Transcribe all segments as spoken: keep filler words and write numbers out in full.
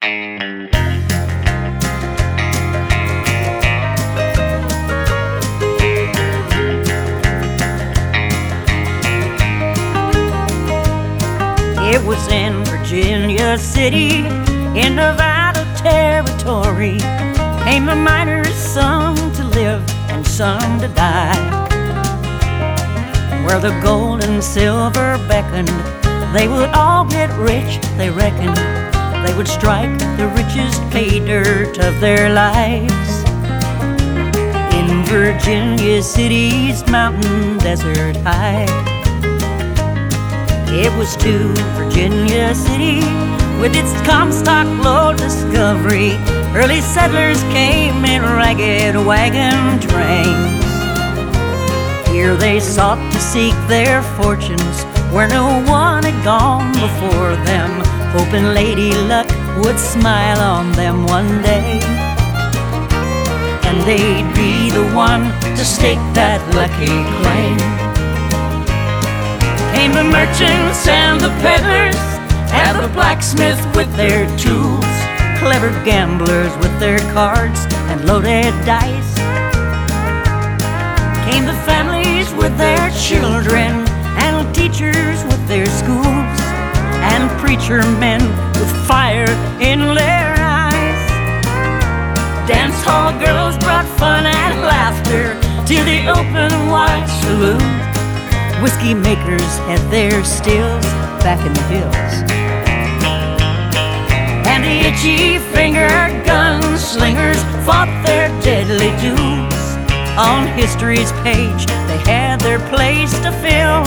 It was in Virginia City, in Nevada territory, came the miners, some to live and some to die. Where the gold and silver beckoned, they would all get rich, they reckoned. They would strike the richest pay dirt of their lives. In Virginia City's mountain desert high, it was to Virginia City with its Comstock Lode discovery. Early settlers came in ragged wagon trains. Here they sought to seek their fortunes where no one had gone before them, hoping Lady Luck would smile on them one day, and they'd be the one to stake that lucky claim. Came the merchants and the peddlers, and the blacksmith with their tools, clever gamblers with their cards and loaded dice. Came the families with their children, and teachers with their schools, and preacher men with fire in their eyes. Dance hall girls brought fun and laughter to the open wide saloon. Whiskey makers had their stills back in the hills, and the itchy-fingered gunslingers fought their deadly duels. On history's page, they had their place to fill.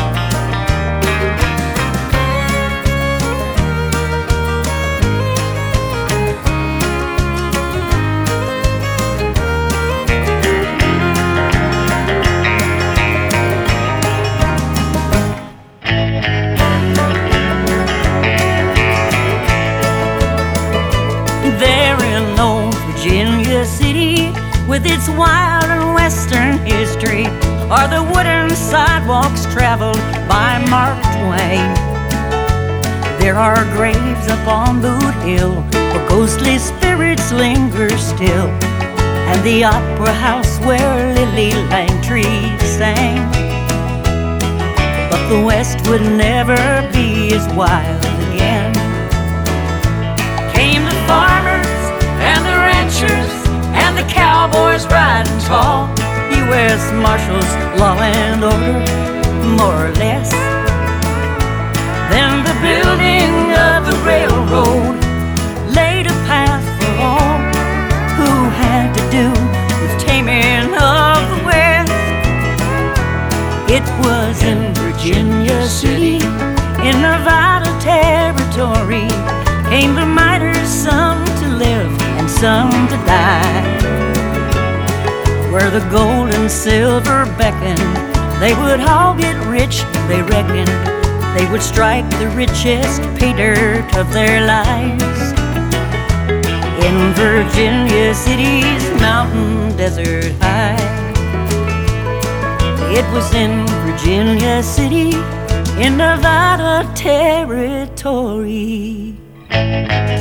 There in old Virginia City, with its wild and western history, are the wooden sidewalks traveled by Mark Twain. There are graves up on Boot Hill where ghostly spirits linger still, and the opera house where Lily Langtry sang. But the West would never be as wild again. Came the farmers and the ranchers and the cowboys riding tall, U S Marshals, law and order, more or less. Then the building of the railroad laid a path for all who had to do with taming of the West. It was in Virginia City, in Nevada territory, came the miners, some to live and some to die. Where the gold and silver beckoned, they would all get rich, they reckoned. They would strike the richest pay dirt of their lives. In Virginia City's mountain desert high, it was in Virginia City, in Nevada territory.